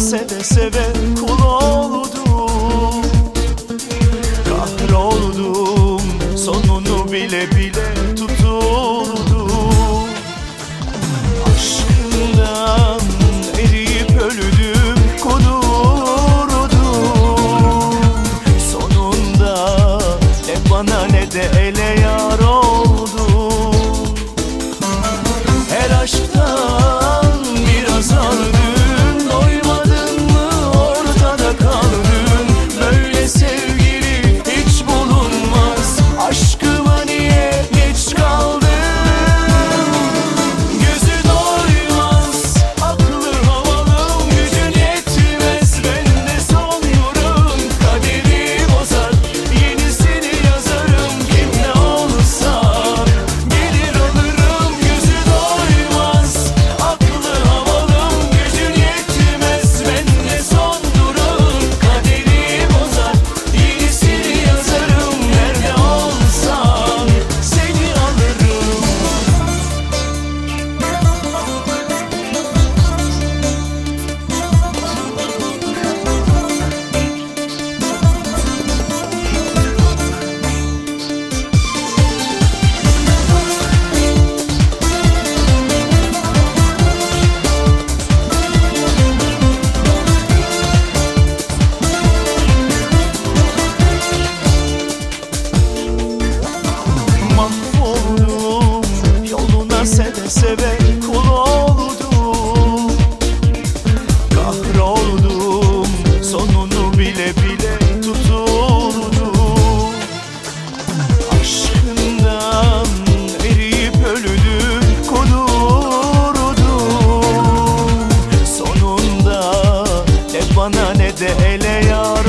seve seve kul oldum. Kahroldum, sonunu bile bile tutuldum. Aşkından eriyip öldüm, kudurdum. Sonunda ne bana ne de ele yar oldum. Her aşktan biraz aldın, doymadın mı ortada kaldın. Böyle sevgili hiç bulunmaz, aşkıma niye geç kaldın? Gözü doymaz, aklı havalı, gücün yetmez, bende son yorum. Kaderi bozar, yenisini yazarım, kim ne olursa gelir alırım. Gözü doymaz, aklı havalı, gücün yetmez, bende son durum. Kaderi bozar, yenisini yazarım, nerede olsan seni alırım. Mahvoldum, yoluna seve seve kul oldum. Kahroldum, sonunu bile bile tutuldum. Aşkından eriyip öldüm, kudurdum. Sonunda ne bana ne de ele yar